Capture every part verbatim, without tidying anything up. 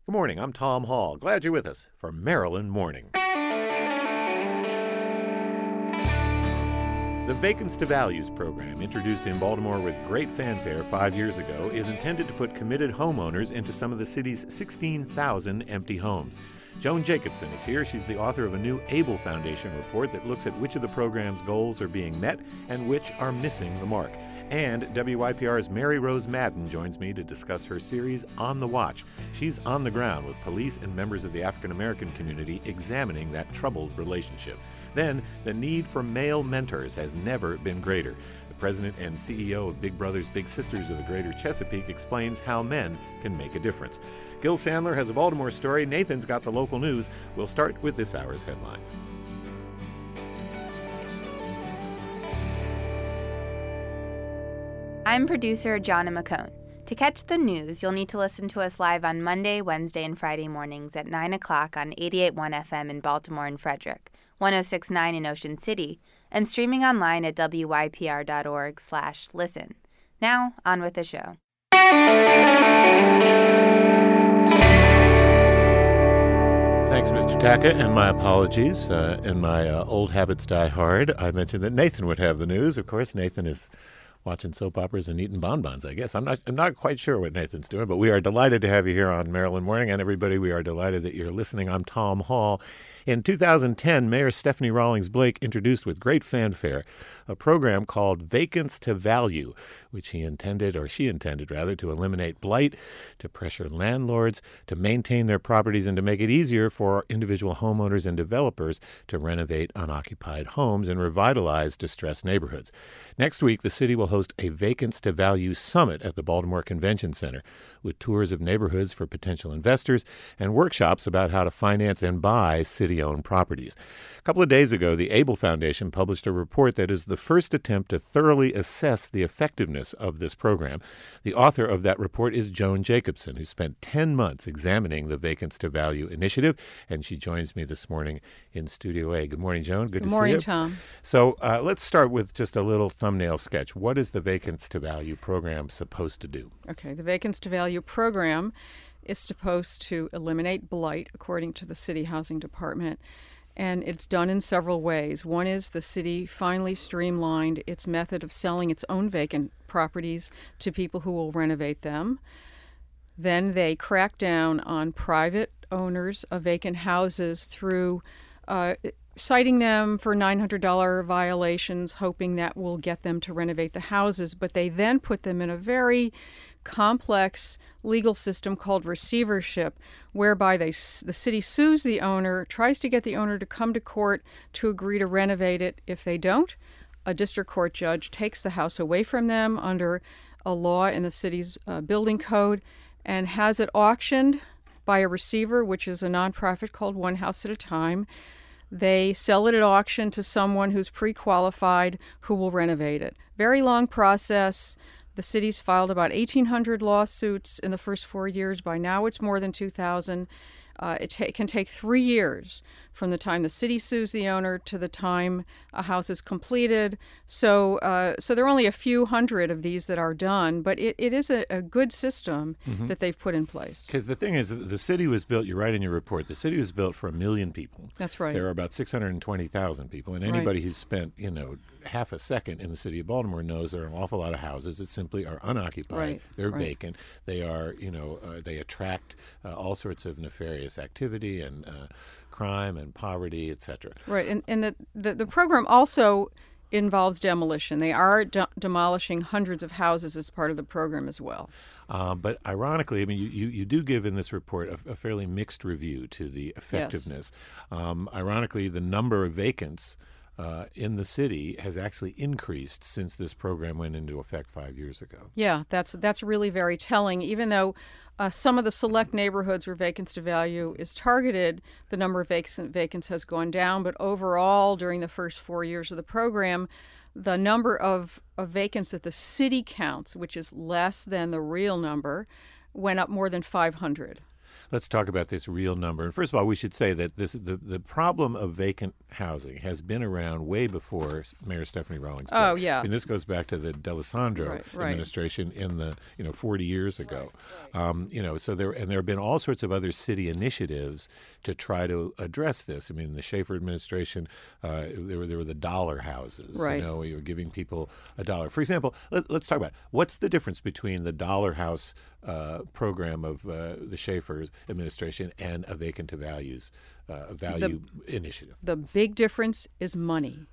Good morning, I'm Tom Hall. Glad you're with us for Maryland Morning. The Vacants to Values program, introduced in Baltimore with great fanfare five years ago, is intended to put committed homeowners into some of the city's sixteen thousand empty homes. Joan Jacobson is here. She's the author of a new Able Foundation report that looks at which of the program's goals are being met and which are missing the mark. And W Y P R's Mary Rose Madden joins me to discuss her series On the Watch. She's on the ground with police and members of the African American community examining that troubled relationship. Then, the need for male mentors has never been greater. The president and C E O of Big Brothers Big Sisters of the Greater Chesapeake explains how men can make a difference. Gil Sandler has a Baltimore story. Nathan's got the local news. We'll start with this hour's headlines. I'm producer Jonna McCone. To catch the news, you'll need to listen to us live on Monday, Wednesday, and Friday mornings at nine o'clock on eighty-eight point one F M in Baltimore and Frederick, one oh six point nine in Ocean City, and streaming online at W Y P R dot org slash listen. Now, on with the show. Thanks, Mister Taka, and my apologies. Uh, and my uh, old habits die hard. I mentioned that Nathan would have the news. Of course, Nathan is watching soap operas and eating bonbons, I guess. I'm not I'm not quite sure what Nathan's doing, but we are delighted to have you here on Maryland Morning. And everybody, we are delighted that you're listening. I'm Tom Hall. In two thousand ten, Mayor Stephanie Rawlings Blake introduced with great fanfare a program called Vacants to Value, which he intended, or she intended rather, to eliminate blight, to pressure landlords to maintain their properties, and to make it easier for individual homeowners and developers to renovate unoccupied homes and revitalize distressed neighborhoods. Next week, the city will host a Vacants to Value Summit at the Baltimore Convention Center, with tours of neighborhoods for potential investors and workshops about how to finance and buy city-owned properties. A couple of days ago, the Able Foundation published a report that is the first attempt to thoroughly assess the effectiveness of this program. The author of that report is Joan Jacobson, who spent ten months examining the Vacants to Value initiative, and she joins me this morning in Studio A. Good morning, Joan. Good, Good to morning, see you. Tom. So uh, let's start with just a little thumbnail sketch. What is the Vacants to Value program supposed to do? Okay, the Vacants to Value program is supposed to eliminate blight, according to the City Housing Department, and it's done in several ways. One is the city finally streamlined its method of selling its own vacant properties to people who will renovate them. Then they cracked down on private owners of vacant houses through uh, citing them for nine hundred dollars violations, hoping that will get them to renovate the houses. But they then put them in a very complex legal system called receivership, whereby they the city sues the owner, tries to get the owner to come to court to agree to renovate it. If they don't, a district court judge takes the house away from them under a law in the city's uh, building code and has it auctioned by a receiver, which is a nonprofit called One House at a Time. They sell it at auction to someone who's pre-qualified who will renovate it. Very long process. The city's filed about eighteen hundred lawsuits in the first four years. By now, it's more than two thousand. Uh, it ta- can take three years from the time the city sues the owner to the time a house is completed. So uh, so there are only a few hundred of these that are done, but it, it is a, a good system mm-hmm. that they've put in place. Because the thing is, the city was built, you write in your report, the city was built for a million people. That's right. There are about six hundred twenty thousand people, and anybody right. who's spent, you know, half a second in the city of Baltimore knows there are an awful lot of houses that simply are unoccupied. Right. They're right. vacant. They are, you know, uh, they attract uh, all sorts of nefarious activity and uh, crime and poverty, et cetera. Right, and and the, the, the program also involves demolition. They are de- demolishing hundreds of houses as part of the program as well. Um, but ironically, I mean, you, you, you do give in this report a, a fairly mixed review to the effectiveness. Yes. Um, ironically, the number of vacants Uh, in the city has actually increased since this program went into effect five years ago. Yeah, that's that's really very telling. Even though uh, some of the select neighborhoods where Vacants to Value is targeted, the number of vacant vacants has gone down. But overall, during the first four years of the program, the number of, of vacants that the city counts, which is less than the real number, went up more than five hundred. Let's talk about this real number. And first of all, we should say that this the, the problem of vacant housing has been around way before Mayor Stephanie Rawlings. Oh, yeah. And this goes back to the D'Alessandro right, right. administration in the, you know, forty years ago. Right, right. Um, you know, so there, and there have been all sorts of other city initiatives to try to address this. I mean, the Schaefer administration, uh, there were there were the dollar houses. Right. You know, you were giving people a dollar. For example, let, let's talk about what's the difference between the dollar house uh, program of uh, the Schaefer administration and a vacant to values uh, value the, initiative. The big difference is money.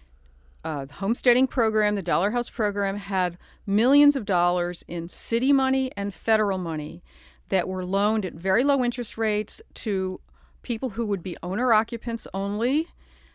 Uh, the homesteading program, the Dollar House program, had millions of dollars in city money and federal money that were loaned at very low interest rates to people who would be owner occupants only.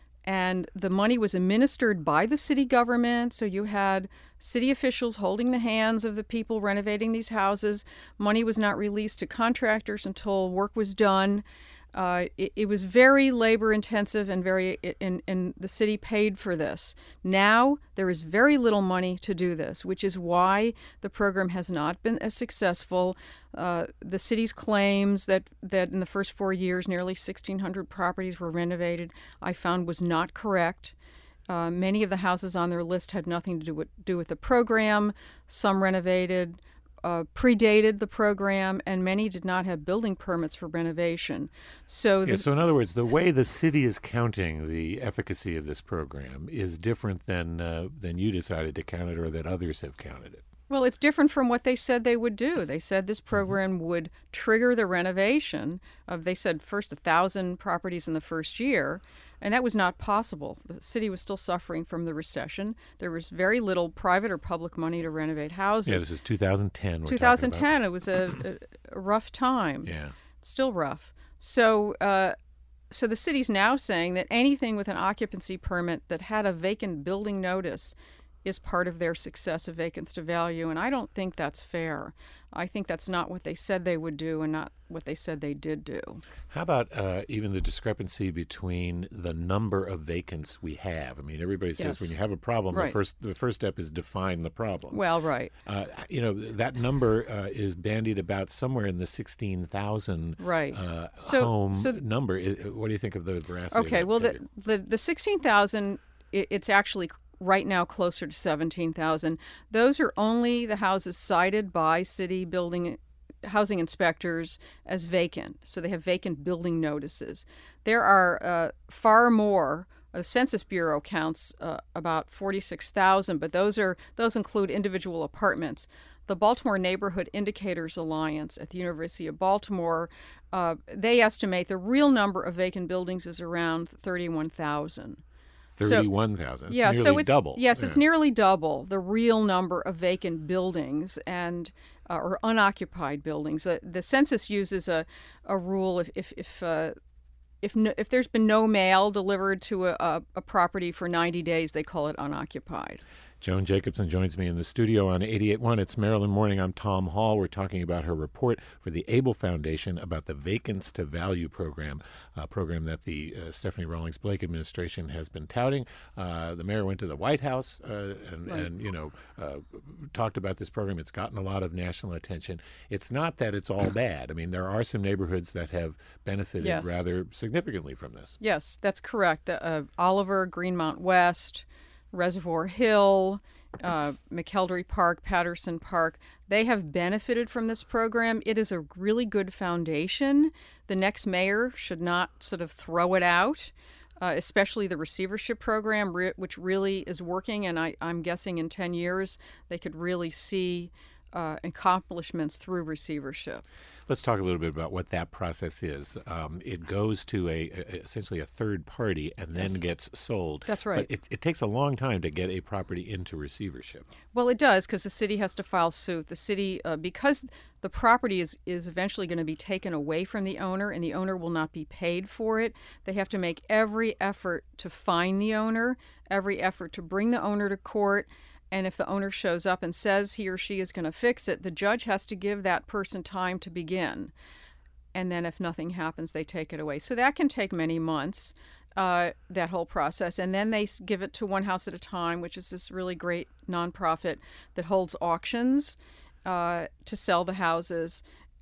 And the money was administered by the city government. So you had city officials holding the hands of the people renovating these houses. Money was not released to contractors until work was done. Uh, it, it was very labor intensive and very, and, and the city paid for this. Now there is very little money to do this, which is why the program has not been as successful. Uh, the city's claims that, that in the first four years nearly sixteen hundred properties were renovated, I found was not correct. Uh, many of the houses on their list had nothing to do with, do with the program. Some renovated Uh, predated the program, and many did not have building permits for renovation. So, the, yeah, so in other words, the way the city is counting the efficacy of this program is different than uh, than you decided to count it, or that others have counted it. Well, it's different from what they said they would do. They said this program mm-hmm. would trigger the renovation of, they said, first a thousand properties in the first year. And that was not possible. The city was still suffering from the recession. There was very little private or public money to renovate houses. Yeah, this is two thousand ten. We're twenty ten, talking about. It was a, a, a rough time. Yeah. It's still rough. So, uh, so the city's now saying that anything with an occupancy permit that had a vacant building notice is part of their success of vacants to value, and I don't think that's fair. I think that's not what they said they would do and not what they said they did do. How about uh, even the discrepancy between the number of vacants we have? I mean, everybody says Yes. when you have a problem, Right. the first the first step is define the problem. Well, right. Uh, you know, that number uh, is bandied about somewhere in the sixteen thousand Right. uh, So- home so- number. I- What do you think of the veracity of Okay, that well, the, figure? the, the sixteen thousand, it, it's actually right now closer to seventeen thousand. Those are only the houses cited by city building housing inspectors as vacant. So they have vacant building notices. There are uh, far more. The Census Bureau counts uh, about forty-six thousand, but those are those include individual apartments. The Baltimore Neighborhood Indicators Alliance at the University of Baltimore, uh, they estimate the real number of vacant buildings is around thirty-one thousand. thirty-one thousand. So, yeah, nearly so it's double. Yes, yeah. it's nearly double the real number of vacant buildings and uh, or unoccupied buildings. Uh, the census uses a, a rule if if if uh, if, no, if there's been no mail delivered to a, a, a property for ninety days, they call it unoccupied. Joan Jacobson joins me in the studio on eighty-eight point one. It's Maryland Morning. I'm Tom Hall. We're talking about her report for the Able Foundation about the Vacants to Value program, a program that the uh, Stephanie Rawlings Blake administration has been touting. Uh, the mayor went to the White House uh, and, Right. and, you know, uh, talked about this program. It's gotten a lot of national attention. It's not that it's all bad. I mean, there are some neighborhoods that have benefited Yes. rather significantly from this. Yes, that's correct. Uh, Oliver, Greenmount West, Reservoir Hill, uh, McKeldry Park, Patterson Park, they have benefited from this program. It is a really good foundation. The next mayor should not sort of throw it out, uh, especially the receivership program, re- which really is working. And I, I'm guessing in ten years, they could really see uh, accomplishments through receivership. Let's talk a little bit about what that process is. Um, it goes to a, a essentially a third party and then Yes. gets sold. That's right. But it, it takes a long time to get a property into receivership. Well, it does because the city has to file suit. The city, uh, because the property is, is eventually going to be taken away from the owner and the owner will not be paid for it, they have to make every effort to find the owner, every effort to bring the owner to court. And if the owner shows up and says he or she is going to fix it, the judge has to give that person time to begin. And then if nothing happens, they take it away. So that can take many months, uh, that whole process. And then they give it to One House at a Time, which is this really great nonprofit that holds auctions uh, to sell the houses.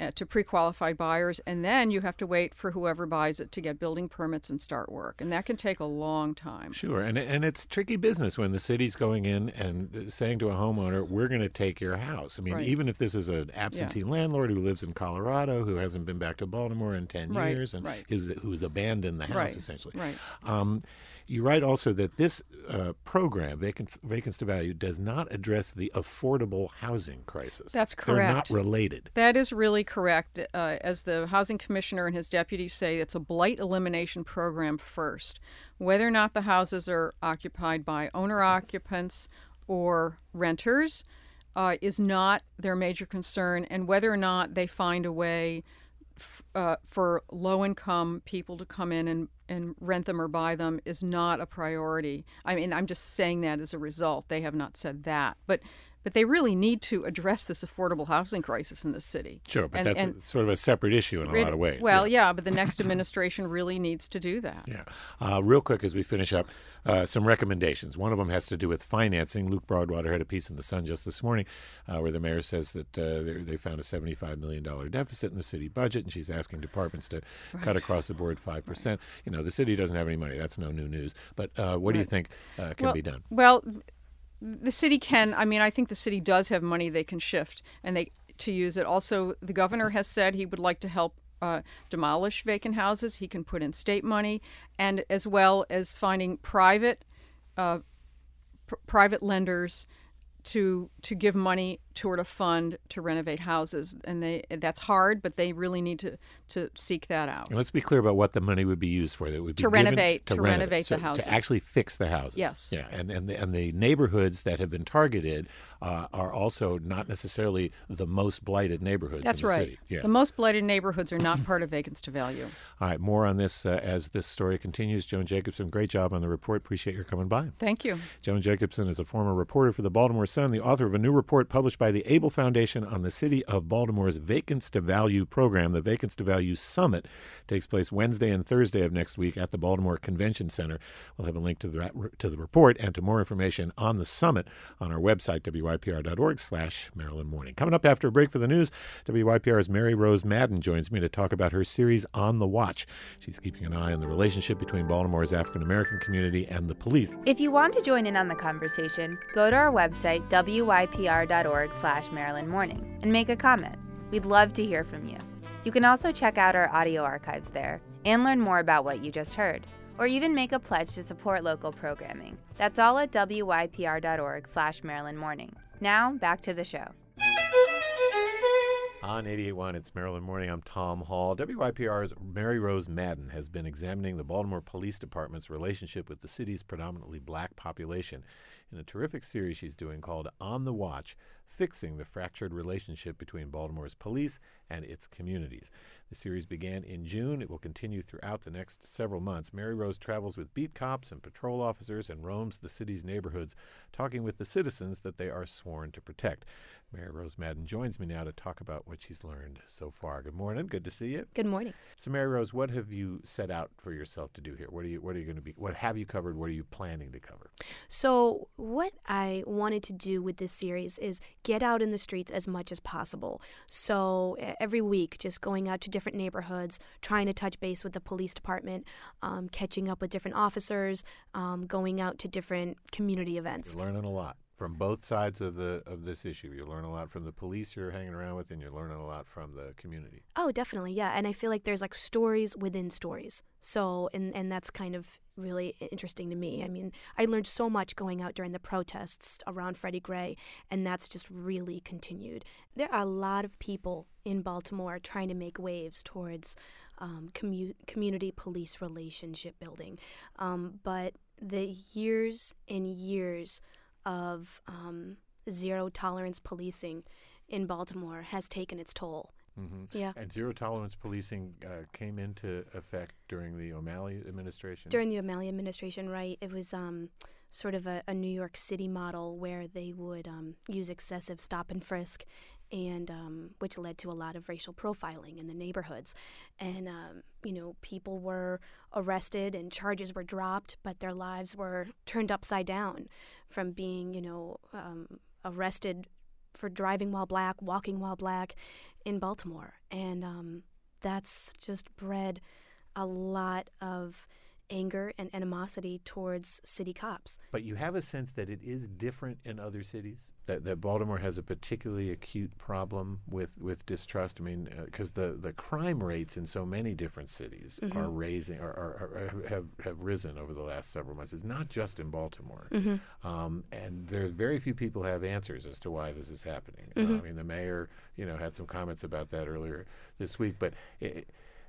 uh, to pre-qualified buyers, and then you have to wait for whoever buys it to get building permits and start work, and that can take a long time. Sure, and and it's tricky business when the city's going in and saying to a homeowner, "We're going to take your house." I mean, Right. even if this is an absentee Yeah. landlord who lives in Colorado who hasn't been back to Baltimore in ten Right, years and right. who's who's abandoned the house Right, essentially. right. Um, you write also that this uh, program, Vacants, Vacants to Value, does not address the affordable housing crisis. That's They're not correct. related. That is really correct. Uh, as the housing commissioner and his deputies say, it's a blight elimination program first. Whether or not the houses are occupied by owner occupants or renters uh, is not their major concern, and whether or not they find a way f- uh, for low-income people to come in and, and rent them or buy them is not a priority. I mean, I'm just saying that as a result. They have not said that. But But they really need to address this affordable housing crisis in the city. Sure, but And- that's and a, sort of a separate issue in a Re- lot of ways. Well, yeah. but the next administration really needs to do that. Yeah. Uh, real quick as we finish up, uh, some recommendations. One of them has to do with financing. Luke Broadwater had a piece in The Sun just this morning uh, where the mayor says that uh, they, they found a seventy-five million dollars deficit in the city budget, and she's asking departments to cut across the board five percent. Right. You know, the city doesn't have any money. That's no new news. But uh, what do you Right. think uh, can well, be done? Well, the city can. I mean, I think the city does have money they can shift and they to use it. Also, the governor has said he would like to help uh, demolish vacant houses. He can put in state money, and as well as finding private uh, pr- private lenders to to give money toward a fund to renovate houses. And they that's hard, but they really need to to seek that out. And let's be clear about what the money would be used for. That would be To given renovate- to, to renovate, renovate so the houses. to actually fix the houses. Yes. Yeah, and and the, and the neighborhoods that have been targeted uh, are also not necessarily the most blighted neighborhoods That's in the right. city. Yeah. The most blighted neighborhoods are not part of Vacants to Value. All right, more on this uh, as this story continues. Joan Jacobson, great job on the report. Appreciate your coming by. Thank you. Joan Jacobson is a former reporter for the Baltimore Sun, the author of a new report published by the Able Foundation on the City of Baltimore's Vacants to Value program. The Vacants to Value Summit takes place Wednesday and Thursday of next week at the Baltimore Convention Center. We'll have a link to the to the report and to more information on the summit on our website, W Y P R dot org slash Maryland Morning. Coming up after a break for the news, W Y P R's Mary Rose Madden joins me to talk about her series On the Watch. She's keeping an eye on the relationship between Baltimore's African-American community and the police. If you want to join in on the conversation, go to our website, W Y P R dot org slash Maryland Morning, and make a comment. We'd love to hear from you. You can also check out our audio archives there and learn more about what you just heard, or even make a pledge to support local programming. That's all at W Y P R dot org slash Maryland Morning. Now, back to the show. On eighty-eight point one, it's Maryland Morning. I'm Tom Hall. W Y P R's Mary Rose Madden has been examining the Baltimore Police Department's relationship with the city's predominantly black population in a terrific series she's doing called On the Watch, Fixing the Fractured Relationship Between Baltimore's Police and Its Communities. The series began in June. It will continue throughout the next several months. Mary Rose travels with beat cops and patrol officers and roams the city's neighborhoods, talking with the citizens that they are sworn to protect. Mary Rose Madden joins me now to talk about what she's learned so far. Good morning. Good to see you. Good morning. So, Mary Rose, what have you set out for yourself to do here? What are you What are you going to be? What have you covered? What are you planning to cover? So, what I wanted to do with this series is get out in the streets as much as possible. So, e- every week, just going out to different neighborhoods, trying to touch base with the police department, um, catching up with different officers, um, going out to different community events. You're learning a lot from both sides of the of this issue. You learn a lot from the police you're hanging around with, and you're learning a lot from the community. Oh, definitely, yeah. And I feel like there's like stories within stories. So, and, and that's kind of really interesting to me. I mean, I learned so much going out during the protests around Freddie Gray, and that's just really continued. There are a lot of people in Baltimore trying to make waves towards um, commu- community police relationship building. Um, but the years and years of um, zero tolerance policing in Baltimore has taken its toll. Mm-hmm. Yeah. And zero tolerance policing uh, came into effect during the O'Malley administration. During the O'Malley administration, right, it was um, sort of a, a New York City model where they would um, use excessive stop and frisk, and um, which led to a lot of racial profiling in the neighborhoods. And, um, you know, people were arrested and charges were dropped, but their lives were turned upside down from being, you know, um, arrested for driving while black, walking while black in Baltimore. And um, that's just bred a lot of anger and animosity towards city cops. But you have a sense that it is different in other cities? That, that Baltimore has a particularly acute problem with, with distrust? I mean, because uh, the, the crime rates in so many different cities mm-hmm. are raising, are, are, are have, have risen over the last several months. It's not just in Baltimore. Mm-hmm. Um, and there's very few people have answers as to why this is happening. Mm-hmm. Uh, I mean, the mayor, you know, had some comments about that earlier this week, but it,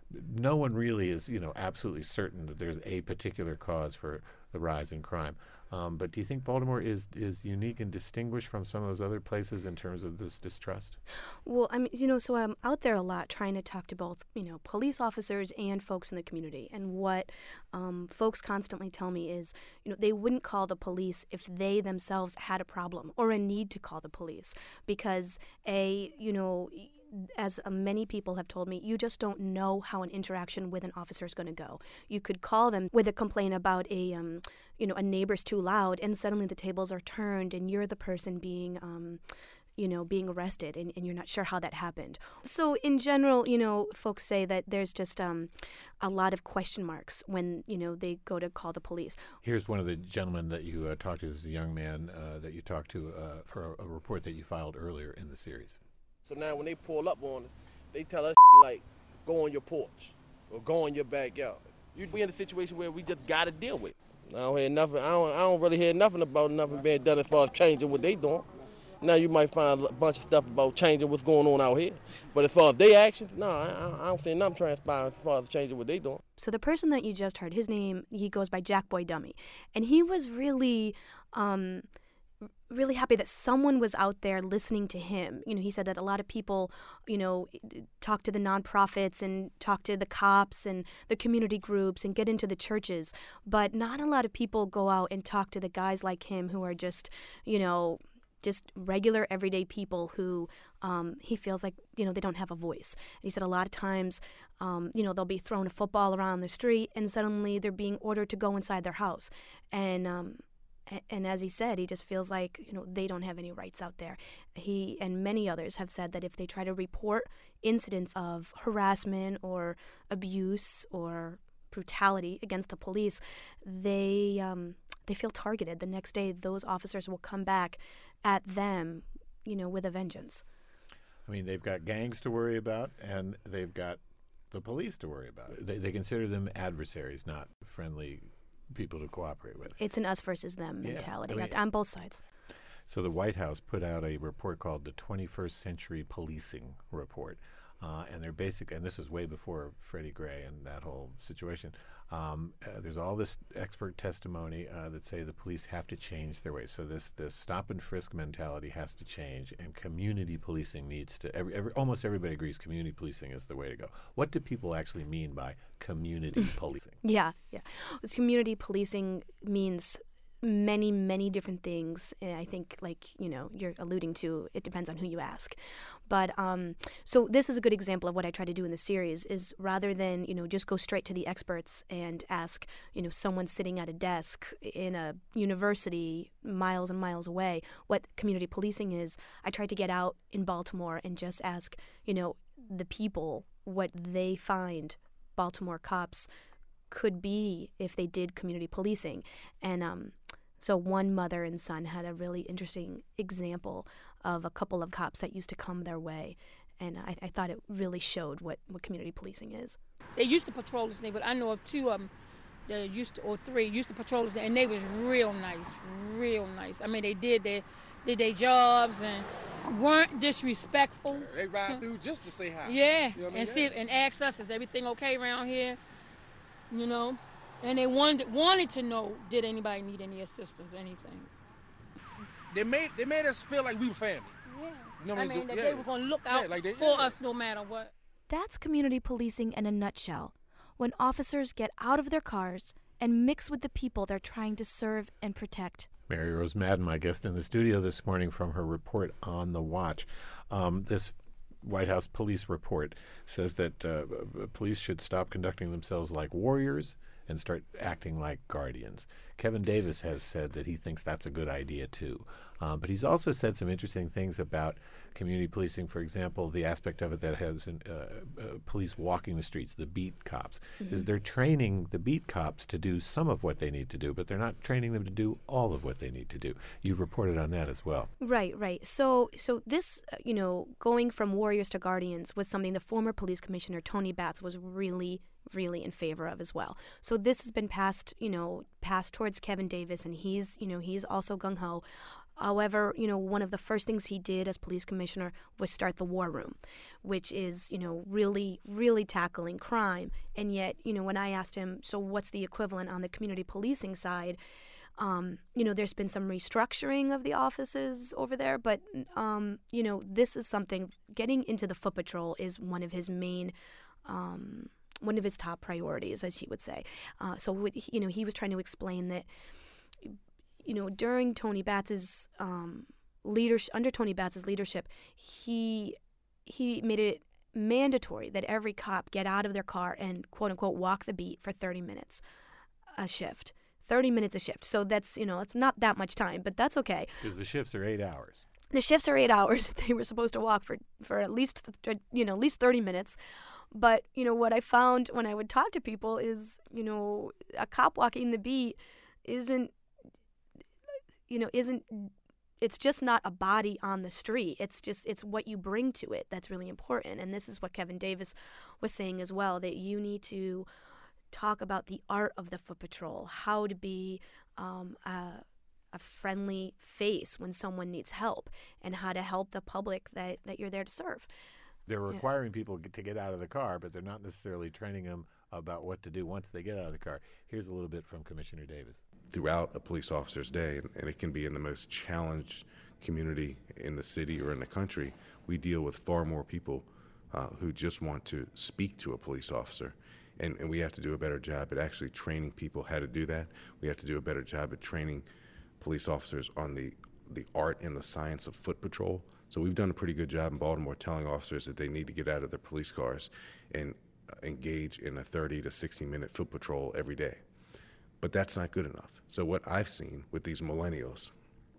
no one really is, you know, absolutely certain that there's a particular cause for the rise in crime. Um, but do you think Baltimore is is unique and distinguished from some of those other places in terms of this distrust? Well, I mean, you know, so I'm out there a lot trying to talk to both, you know, police officers and folks in the community. And what um, folks constantly tell me is, you know, they wouldn't call the police if they themselves had a problem or a need to call the police because, A, you know, as uh, many people have told me, you just don't know how an interaction with an officer is going to go. You could call them with a complaint about a, um, you know, a neighbor's too loud, and suddenly the tables are turned, and you're the person being, um, you know, being arrested, and, and you're not sure how that happened. So in general, you know, folks say that there's just um, a lot of question marks when, you know, they go to call the police. Here's one of the gentlemen that you uh, talked to. This is a young man uh, that you talked to uh, for a, a report that you filed earlier in the series. So now when they pull up on us, they tell us like, go on your porch or go in your backyard. We in a situation where we just got to deal with it. I don't hear nothing. I don't, I don't really hear nothing about nothing being done as far as changing what they doing. Now you might find a bunch of stuff about changing what's going on out here. But as far as their actions, no, I, I don't see nothing transpiring as far as changing what they doing. So the person that you just heard, his name, he goes by Jack Boy Dummy. And he was really... Um, really happy that someone was out there listening to him. You know, he said that a lot of people, you know, talk to the nonprofits and talk to the cops and the community groups and get into the churches, but not a lot of people go out and talk to the guys like him who are just, you know, just regular everyday people who um, he feels like, you know, they don't have a voice. And he said a lot of times, um, you know, they'll be throwing a football around the street and suddenly they're being ordered to go inside their house. And, um, And as he said, he just feels like, you know, they don't have any rights out there. He and many others have said that if they try to report incidents of harassment or abuse or brutality against the police, they um, they feel targeted. The next day, those officers will come back at them, you know, with a vengeance. I mean, they've got gangs to worry about, and they've got the police to worry about. They, they consider them adversaries, not friendly people to cooperate with. It's an us versus them yeah, mentality I mean, on both sides. So the White House put out a report called the twenty-first Century Policing Report. Uh, and they're basic, and this is way before Freddie Gray and that whole situation. Um, uh, there's all this expert testimony uh, that say the police have to change their ways. So this this stop and frisk mentality has to change, and community policing needs to. Every, every, almost everybody agrees community policing is the way to go. What do people actually mean by community policing? Yeah, yeah. Community policing means many, many different things. And I think, like, you know, you're alluding to, it depends on who you ask. But um, so this is a good example of what I try to do in the series is rather than, you know, just go straight to the experts and ask, you know, someone sitting at a desk in a university miles and miles away what community policing is, I tried to get out in Baltimore and just ask, you know, the people what they find Baltimore cops could be if they did community policing. And um, so one mother and son had a really interesting example of a couple of cops that used to come their way. And I, I thought it really showed what, what community policing is. They used to patrol this neighborhood. I know of two of them that used to, or three, used to patrol this, and they was real nice, real nice. I mean, they did their, did their jobs and weren't disrespectful. They ride through just to say hi. Yeah, you know and I mean? see and ask us, is everything okay around here? You know, and they wanted wanted to know, did anybody need any assistance, anything? They made they made us feel like we were family. Yeah, you know I mean do? that yeah. they were gonna look out yeah, like they, for yeah. us no matter what. That's community policing in a nutshell. When officers get out of their cars and mix with the people they're trying to serve and protect. Mary Rose Madden, my guest in the studio this morning from her report On the Watch. Um, this White House police report says that uh, police should stop conducting themselves like warriors and start acting like guardians. Kevin Davis has said that he thinks that's a good idea too. Um, but he's also said some interesting things about community policing. For example, the aspect of it that has an, uh, uh, police walking the streets, the beat cops, mm-hmm. is they're training the beat cops to do some of what they need to do, but they're not training them to do all of what they need to do. You've reported on that as well. Right, right. So, so this, uh, you know, going from warriors to guardians was something the former police commissioner Tony Batts was really, really in favor of as well. So this has been passed, you know, passed towards Kevin Davis, and he's, you know, he's also gung ho. However, you know, one of the first things he did as police commissioner was start the War Room, which is, you know, really, really tackling crime. And yet, you know, when I asked him, so what's the equivalent on the community policing side? Um, you know, there's been some restructuring of the offices over there, but, um, you know, this is something, getting into the foot patrol is one of his main, um, one of his top priorities, as he would say. Uh, so, what, you know, he was trying to explain that, you know, during Tony Batts's um, leadership, under Tony Batts's leadership, he he made it mandatory that every cop get out of their car and quote unquote walk the beat for thirty minutes a shift. thirty minutes a shift. So that's, you know, it's not that much time, but that's okay. Because the shifts are eight hours. The shifts are eight hours. They were supposed to walk for, for at least, you know, at least thirty minutes. But, you know, what I found when I would talk to people is, you know, a cop walking the beat isn't, you know, isn't, it's just not a body on the street. It's just, it's what you bring to it that's really important. And this is what Kevin Davis was saying as well, that you need to talk about the art of the foot patrol, how to be um, a, a friendly face when someone needs help, and how to help the public that, that you're there to serve. They're requiring yeah. people to get out of the car, but they're not necessarily training them about what to do once they get out of the car. Here's a little bit from Commissioner Davis. Throughout a police officer's day, and it can be in the most challenged community in the city or in the country, we deal with far more people uh, who just want to speak to a police officer. And, and we have to do a better job at actually training people how to do that. We have to do a better job at training police officers on the, the art and the science of foot patrol. So we've done a pretty good job in Baltimore telling officers that they need to get out of their police cars and engage in a thirty to sixty minute foot patrol every day. But that's not good enough. So what I've seen with these millennials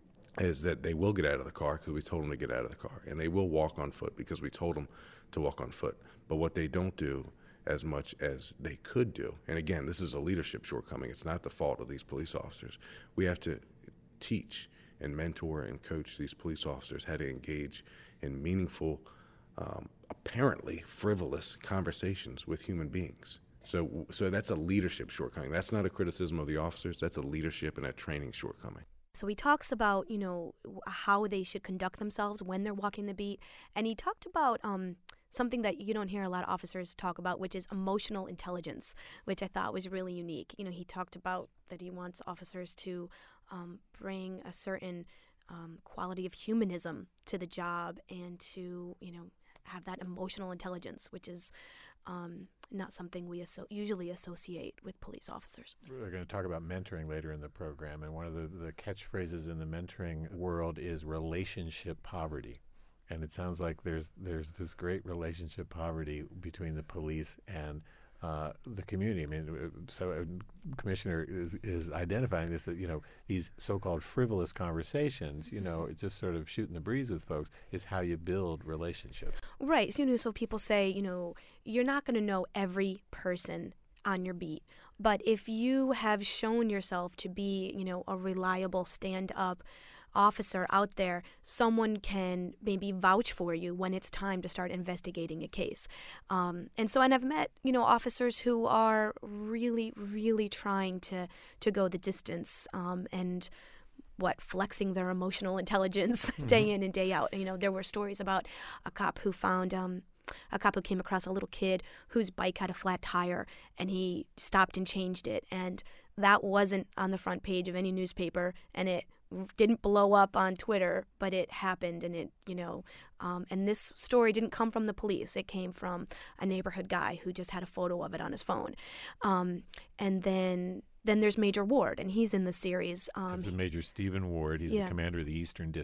is that they will get out of the car because we told them to get out of the car, and they will walk on foot because we told them to walk on foot. But what they don't do as much as they could do, and again, this is a leadership shortcoming. It's not the fault of these police officers. We have to teach and mentor and coach these police officers how to engage in meaningful, um, apparently frivolous conversations with human beings. So so that's a leadership shortcoming. That's not a criticism of the officers. That's a leadership and a training shortcoming. So he talks about, you know, how they should conduct themselves when they're walking the beat. And he talked about um, something that you don't hear a lot of officers talk about, which is emotional intelligence, which I thought was really unique. You know, he talked about that he wants officers to um, bring a certain um, quality of humanism to the job and to, you know, have that emotional intelligence, which is um, not something we asso- usually associate with police officers. We're going to talk about mentoring later in the program, and one of the, the catchphrases in the mentoring world is relationship poverty. And it sounds like there's there's this great relationship poverty between the police and uh, the community. I mean, so uh, Commissioner is, is identifying this, that, you know, these so-called frivolous conversations, you know, it's just sort of shooting the breeze with folks, is how you build relationships. Right. So, you know, so people say, you know, you're not going to know every person on your beat, but if you have shown yourself to be, you know, a reliable stand-up officer out there, someone can maybe vouch for you when it's time to start investigating a case. Um, and so, and I've met, you know, officers who are really, really trying to, to go the distance um, and what, flexing their emotional intelligence mm-hmm. day in and day out. You know, there were stories about a cop who found, um, a cop who came across a little kid whose bike had a flat tire, and he stopped and changed it. And that wasn't on the front page of any newspaper, and it didn't blow up on Twitter, but it happened. And it, you know, um, and this story didn't come from the police. It came from a neighborhood guy who just had a photo of it on his phone. Um, and then Then there's Major Ward, and he's in the series. Um, this is Major Stephen Ward. He's yeah. the commander of the Eastern District.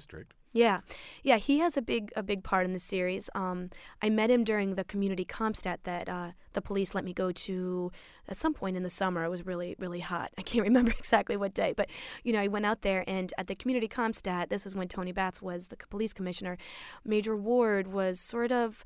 Yeah, yeah, he has a big a big part in the series. Um, I met him during the community CompStat that uh, the police let me go to at some point in the summer. It was really really hot. I can't remember exactly what day, but you know I went out there, and at the community CompStat, this is when Tony Batts was the police commissioner. Major Ward was sort of.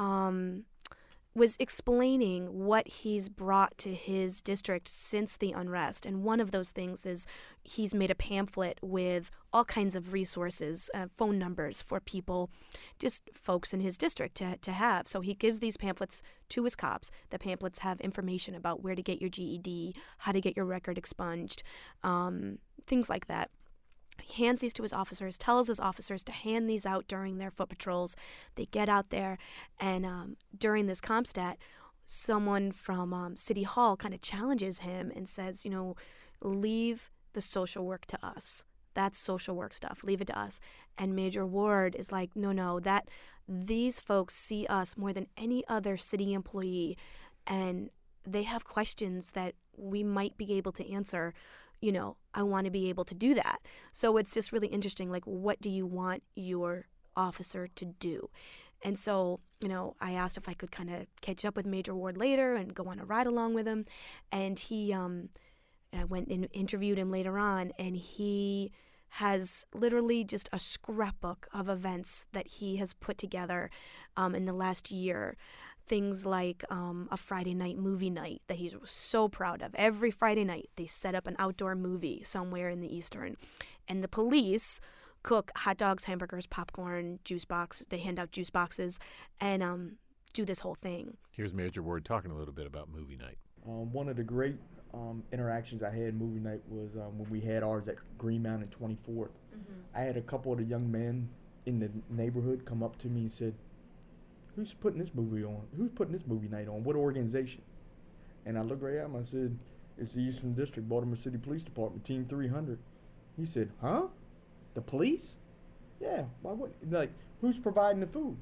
Um, was explaining what he's brought to his district since the unrest. And one of those things is he's made a pamphlet with all kinds of resources, uh, phone numbers for people, just folks in his district to, to have. So he gives these pamphlets to his cops. The pamphlets have information about where to get your G E D, how to get your record expunged, um, things like that. He hands these to his officers, tells his officers to hand these out during their foot patrols. They get out there, and um, during this CompStat, someone from um, City Hall kind of challenges him and says, you know, leave the social work to us. That's social work stuff. Leave it to us. And Major Ward is like, no, no, that these folks see us more than any other city employee, and they have questions that we might be able to answer. You know, I want to be able to do that. So it's just really interesting, like, what do you want your officer to do? And so, you know, I asked if I could kind of catch up with Major Ward later and go on a ride along with him. And he, um, and I went and interviewed him later on, and he has literally just a scrapbook of events that he has put together um, in the last year. Things like um, a Friday night movie night that he's so proud of. Every Friday night, they set up an outdoor movie somewhere in the Eastern. And the police cook hot dogs, hamburgers, popcorn, juice box. They hand out juice boxes and um, do this whole thing. Here's Major Ward talking a little bit about movie night. Um, one of the great um, interactions I had movie night was um, when we had ours at Green Mountain twenty-fourth. Mm-hmm. I had a couple of the young men in the neighborhood come up to me and said, who's putting this movie on? Who's putting this movie night on? What organization? And I looked right at him. I said, it's the Eastern District, Baltimore City Police Department, Team three hundred. He said, huh? The police? Yeah, why wouldn't? Like, who's providing the food?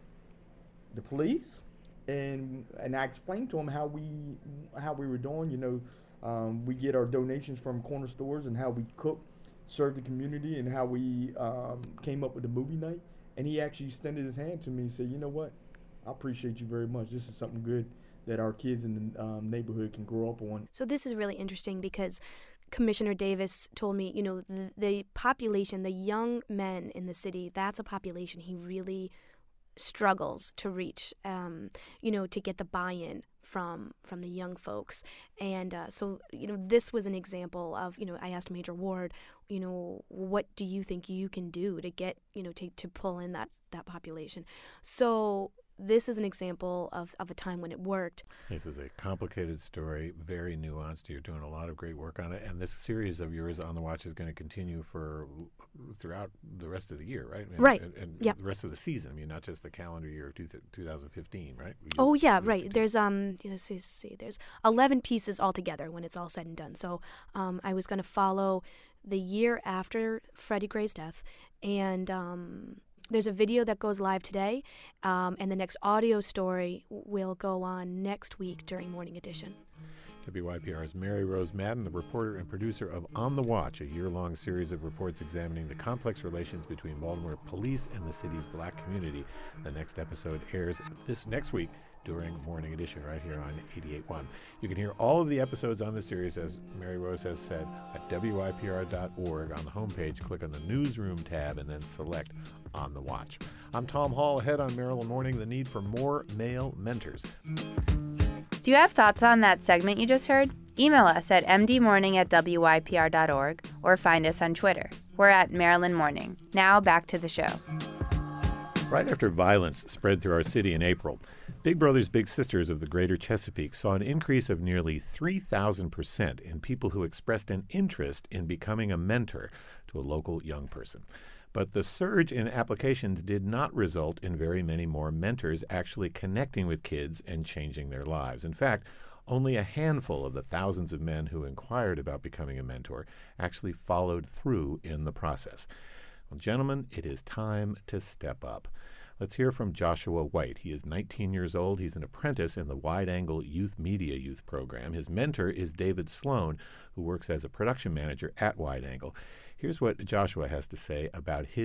The police? And and I explained to him how we how we were doing. You know, um, we get our donations from corner stores and how we cook, serve the community, and how we um, came up with the movie night. And he actually extended his hand to me and said, you know what? I appreciate you very much. This is something good that our kids in the um, neighborhood can grow up on. So this is really interesting because Commissioner Davis told me, you know, the, the population, the young men in the city, that's a population he really struggles to reach, um, you know, to get the buy-in from from the young folks. And uh, so, you know, this was an example of, you know, I asked Major Ward, you know, what do you think you can do to get, you know, to, to pull in that, that population? So this is an example of, of a time when it worked. This is a complicated story, very nuanced. You're doing a lot of great work on it. And this series of yours, On the Watch, is going to continue for throughout the rest of the year, right? And, right. And, and yep. the rest of the season. I mean, not just the calendar year of two, two thousand fifteen, right? You, oh, yeah, right. There's, um, let's see, see, there's eleven pieces altogether when it's all said and done. So um, I was going to follow the year after Freddie Gray's death, and um, there's a video that goes live today, um, and the next audio story will go on next week during Morning Edition. W Y P R's Mary Rose Madden, the reporter and producer of On the Watch, a year-long series of reports examining the complex relations between Baltimore police and the city's black community. The next episode airs this next week during Morning Edition right here on eighty-eight point one. You can hear all of the episodes on the series, as Mary Rose has said, at W Y P R dot org. On the homepage, click on the Newsroom tab and then select On the Watch. I'm Tom Hall. Ahead on Maryland Morning, the need for more male mentors. Do you have thoughts on that segment you just heard? Email us at m d morning at w y p r dot org or find us on Twitter. We're at Maryland Morning. Now back to the show. Right after violence spread through our city in April, Big Brothers Big Sisters of the Greater Chesapeake saw an increase of nearly three thousand percent in people who expressed an interest in becoming a mentor to a local young person. But the surge in applications did not result in very many more mentors actually connecting with kids and changing their lives. In fact, only a handful of the thousands of men who inquired about becoming a mentor actually followed through in the process. Well, gentlemen, it is time to step up. Let's hear from Joshua White. He is nineteen years old. He's an apprentice in the Wide Angle Youth Media Youth Program. His mentor is David Sloan, who works as a production manager at Wide Angle. Here's what Joshua has to say about his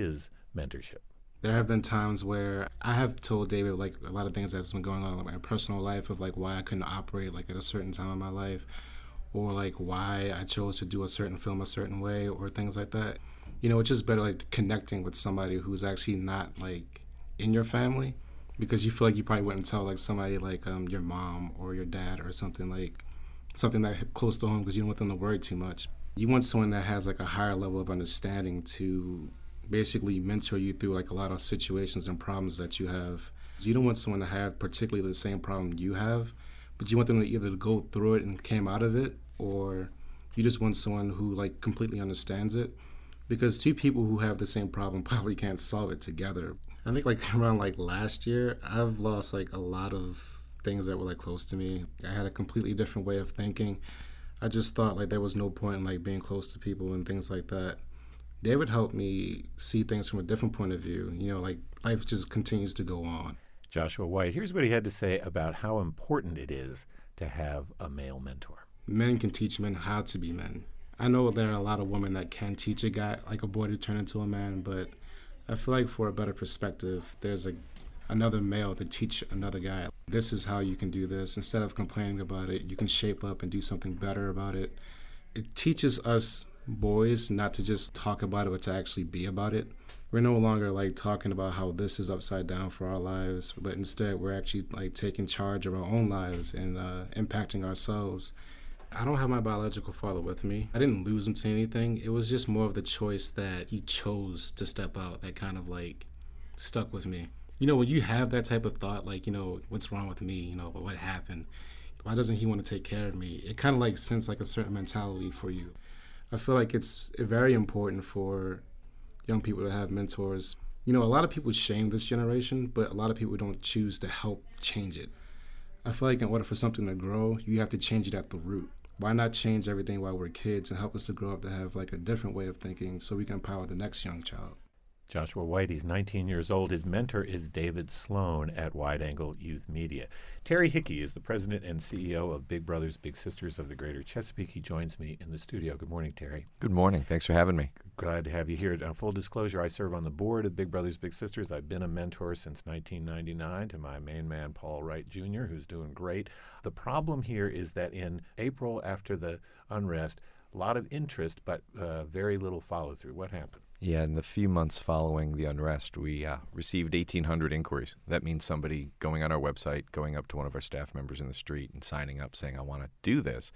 mentorship? There have been times where I have told David like a lot of things that's been going on in my personal life of like why I couldn't operate like at a certain time in my life, or like why I chose to do a certain film a certain way, or things like that. You know, it's just better like connecting with somebody who's actually not like in your family, because you feel like you probably wouldn't tell like somebody like um, your mom or your dad or something like something that hit close to home, because you don't want them to worry too much. You want someone that has like a higher level of understanding to basically mentor you through like a lot of situations and problems that you have. You don't want someone to have particularly the same problem you have, but you want them to either go through it and came out of it, or you just want someone who like completely understands it, because two people who have the same problem probably can't solve it together. I think like around like last year, I've lost like a lot of things that were like close to me. I had a completely different way of thinking. I just thought like there was no point in like being close to people and things like that. David helped me see things from a different point of view. You know, like life just continues to go on. Joshua White, here's what he had to say about how important it is to have a male mentor. Men can teach men how to be men. I know there are a lot of women that can teach a guy, like a boy, to turn into a man, but I feel like for a better perspective, there's a another male to teach another guy. This is how you can do this. Instead of complaining about it, you can shape up and do something better about it. It teaches us boys not to just talk about it, but to actually be about it. We're no longer like talking about how this is upside down for our lives, but instead we're actually like taking charge of our own lives and uh, impacting ourselves. I don't have my biological father with me. I didn't lose him to anything. It was just more of the choice that he chose to step out that kind of like stuck with me. You know, when you have that type of thought, like, you know, what's wrong with me? You know, what happened? Why doesn't he want to take care of me? It kind of like sends like a certain mentality for you. I feel like it's very important for young people to have mentors. You know, a lot of people shame this generation, but a lot of people don't choose to help change it. I feel like in order for something to grow, you have to change it at the root. Why not change everything while we're kids and help us to grow up to have like a different way of thinking so we can empower the next young child? Joshua White, he's nineteen years old. His mentor is David Sloan at Wide Angle Youth Media. Terry Hickey is the president and C E O of Big Brothers Big Sisters of the Greater Chesapeake. He joins me in the studio. Good morning, Terry. Good morning. Thanks for having me. Glad to have you here. Uh, full disclosure, I serve on the board of Big Brothers Big Sisters. I've been a mentor since nineteen ninety-nine to my main man, Paul Wright Junior, who's doing great. The problem here is that in April, after the unrest, a lot of interest, but uh, very little follow-through. What happened? Yeah, in the few months following the unrest, we uh, received eighteen hundred inquiries. That means somebody going on our website, going up to one of our staff members in the street and signing up saying, I want to do this.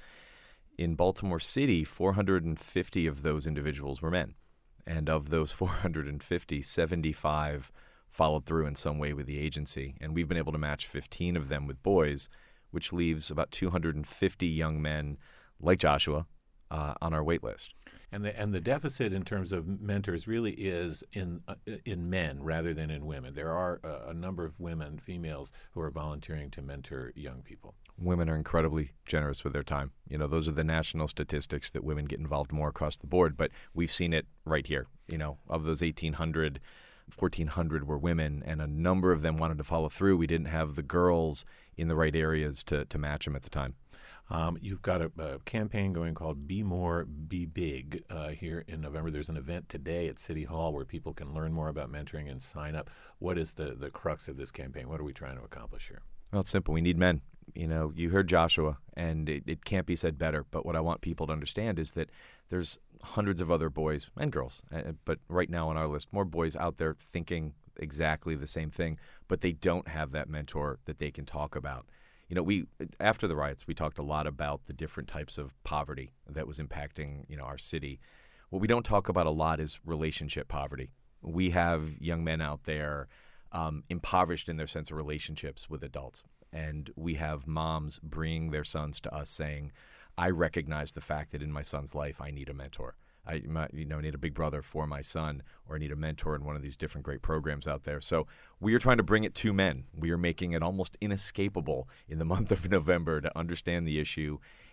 In Baltimore City, four hundred fifty of those individuals were men. And of those four hundred fifty, seventy-five followed through in some way with the agency. And we've been able to match fifteen of them with boys, which leaves about two hundred fifty young men like Joshua uh, on our wait list. And the and the deficit in terms of mentors really is in uh, in men rather than in women. There are uh, a number of women, females, who are volunteering to mentor young people. Women are incredibly generous with their time. You know, those are the national statistics that women get involved more across the board, but we've seen it right here. You know, of those eighteen hundred, fourteen hundred were women, and a number of them wanted to follow through. We didn't have the girls in the right areas to, to match them at the time. Um, you've got a, a campaign going called Be More, Be Big uh, here in November. There's an event today at City Hall where people can learn more about mentoring and sign up. What is the, the crux of this campaign? What are we trying to accomplish here? Well, it's simple. We need men. You know, you heard Joshua, and it, it can't be said better, but what I want people to understand is that there's hundreds of other boys and girls, uh, but right now on our list, more boys out there thinking exactly the same thing, but they don't have that mentor that they can talk about. You know, we after the riots, we talked a lot about the different types of poverty that was impacting, you know, our city. What we don't talk about a lot is relationship poverty. We have young men out there um, impoverished in their sense of relationships with adults. And we have moms bringing their sons to us saying, I recognize the fact that in my son's life, I need a mentor. I you know, need a big brother for my son, or I need a mentor in one of these different great programs out there. So we are trying to bring it to men. We are making it almost inescapable in the month of November to understand the issue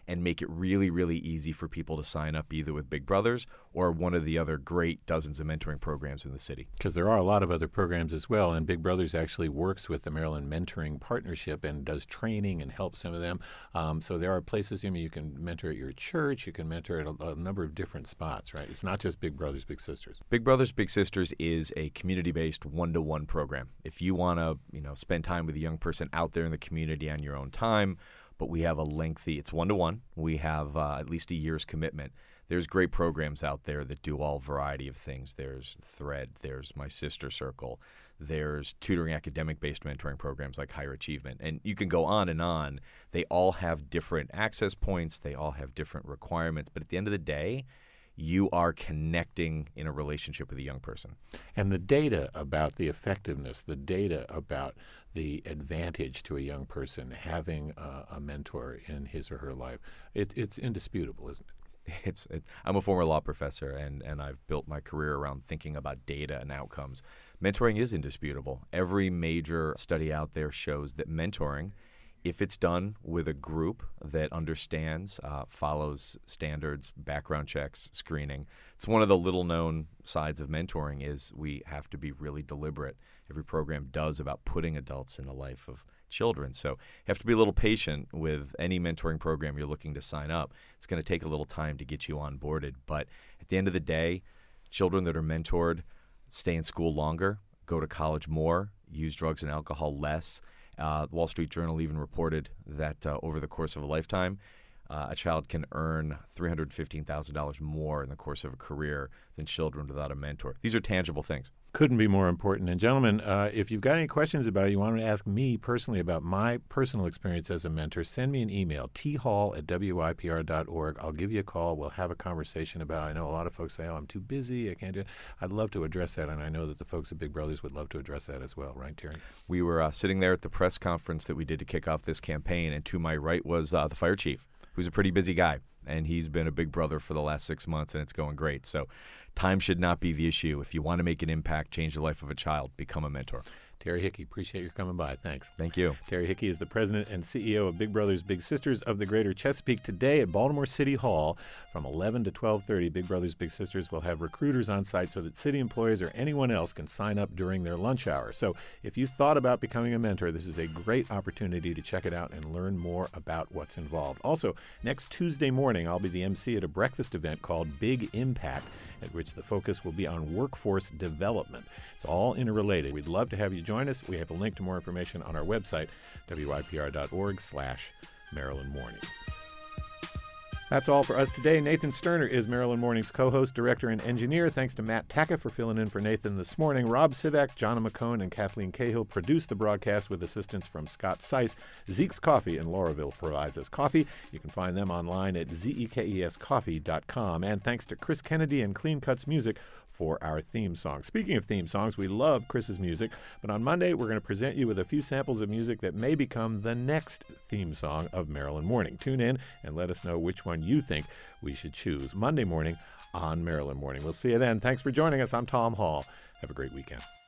and make it really, really easy for people to sign up either with Big Brothers or one of the other great dozens of mentoring programs in the city. Because there are a lot of other programs as well, and Big Brothers actually works with the Maryland Mentoring Partnership and does training and helps some of them. Um, so there are places, I mean, you can mentor at your church, you can mentor at a, a number of different spots, right? It's not just Big Brothers, Big Sisters. Big Brothers Big Sisters is a community-based one-to-one program. If you want to, you know, spend time with a young person out there in the community on your own time, but we have a lengthy, it's one-to-one. We have uh, at least a year's commitment. There's great programs out there that do all variety of things. There's Thread, there's My Sister Circle, there's tutoring academic-based mentoring programs like Higher Achievement, and you can go on and on. They all have different access points. They all have different requirements, but at the end of the day, you are connecting in a relationship with a young person. And the data about the effectiveness, the data about the advantage to a young person having a, a mentor in his or her life, it, it's indisputable, isn't it? It's, it, I'm a former law professor, and, and I've built my career around thinking about data and outcomes. Mentoring is indisputable. Every major study out there shows that mentoring, if it's done with a group that understands, uh, follows standards, background checks, screening, it's one of the little-known sides of mentoring is we have to be really deliberate. Every program does about putting adults in the life of children. So you have to be a little patient with any mentoring program you're looking to sign up. It's going to take a little time to get you onboarded. But at the end of the day, children that are mentored stay in school longer, go to college more, use drugs and alcohol less. Uh, the Wall Street Journal even reported that uh, over the course of a lifetime, uh, a child can earn three hundred fifteen thousand dollars more in the course of a career than children without a mentor. These are tangible things. Couldn't be more important. And gentlemen, uh, if you've got any questions about it, you want to ask me personally about my personal experience as a mentor, send me an email, t hall at w i p r dot org. I'll give you a call. We'll have a conversation about it. I know a lot of folks say, oh, I'm too busy. I can't do it. I'd love to address that, and I know that the folks at Big Brothers would love to address that as well. Right, Terry? We were uh, sitting there at the press conference that we did to kick off this campaign, and to my right was uh, the fire chief, who's a pretty busy guy, and he's been a Big Brother for the last six months, and it's going great. So time should not be the issue. If you want to make an impact, change the life of a child, become a mentor. Terry Hickey, appreciate your coming by. Thanks. Thank you. Terry Hickey is the president and C E O of Big Brothers Big Sisters of the Greater Chesapeake. Today at Baltimore City Hall from eleven to twelve thirty, Big Brothers Big Sisters will have recruiters on site so that city employees or anyone else can sign up during their lunch hour. So if you thought about becoming a mentor, this is a great opportunity to check it out and learn more about what's involved. Also, next Tuesday morning, I'll be the M C at a breakfast event called Big Impact, at which the focus will be on workforce development. It's all interrelated. We'd love to have you join us. We have a link to more information on our website, w i p r dot org slash Maryland Morning. That's all for us today. Nathan Sterner is Maryland Morning's co-host, director, and engineer. Thanks to Matt Tackett for filling in for Nathan this morning. Rob Sivak, Jonna McCone, and Kathleen Cahill produced the broadcast with assistance from Scott Seiss. Zeke's Coffee in Lauraville provides us coffee. You can find them online at zekes coffee dot com. And thanks to Chris Kennedy and Clean Cuts Music for our theme song. Speaking of theme songs, we love Chris's music, but on Monday we're going to present you with a few samples of music that may become the next theme song of Maryland Morning. Tune in and let us know which one you think we should choose Monday morning on Maryland Morning. We'll see you then. Thanks for joining us. I'm Tom Hall. Have a great weekend.